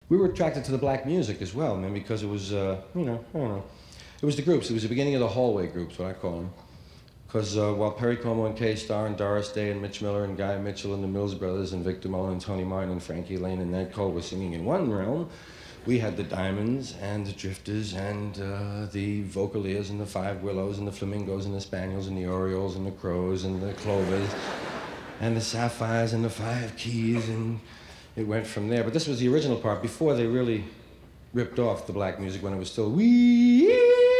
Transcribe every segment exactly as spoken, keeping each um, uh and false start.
we were attracted to the black music as well, man, because it was, uh, you know, I don't know. It was the groups. It was the beginning of the hallway groups, what I call them. Because uh, while Perry Como and K-Star and Doris Day and Mitch Miller and Guy Mitchell and the Mills Brothers and Victor Mullin and Tony Martin and Frankie Lane and Ned Cole were singing in one realm, we had the Diamonds and the Drifters and uh, the Vocaliers and the Five Willows and the Flamingos and the Spaniels and the Orioles and the Crows and the Clovers and the Sapphires and the Five Keys, and it went from there. But this was the original part before they really ripped off the black music, when it was still wee.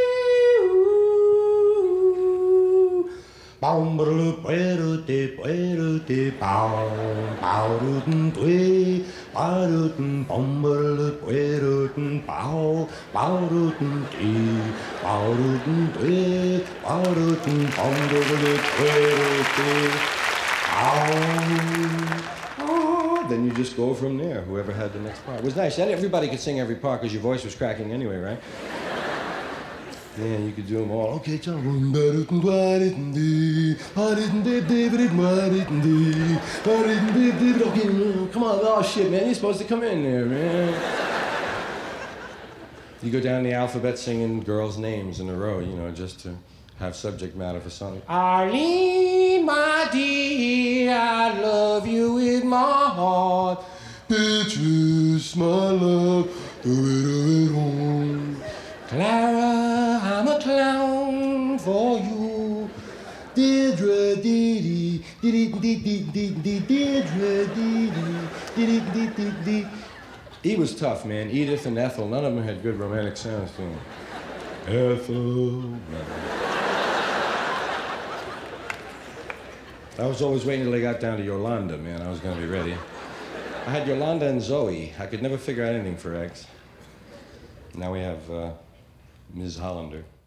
Bow, bow, puerute, puerute, bow, bowruten, dwe, bowruten, bomberle, pueruten, bow, bowruten, dee, bowruten, dwe, bowruten, bomberle, puerute, bow. Then you just go from there, whoever had the next part. It was nice. Everybody could sing every part because your voice was cracking anyway, right? Yeah, you could do them all. Okay, John. Okay, come on. Oh, shit, man. You're supposed to come in there, man. You go down the alphabet singing girls' names in a row, you know, just to have subject matter for something. Arlene, my dear, I love you with my heart. Beatrice, my love, do it, do it home. Clara, I'm a clown for you. Deirdre, dee dee, dee dee dee dee dee, Deirdre, dee dee, dee dee dee dee. He was tough, man. Edith and Ethel, none of them had good romantic sounds to them. Ethel. I was always waiting till they got down to Yolanda, man. I was gonna be ready. I had Yolanda and Zoe. I could never figure out anything for X. Now we have uh, Miz Hollander.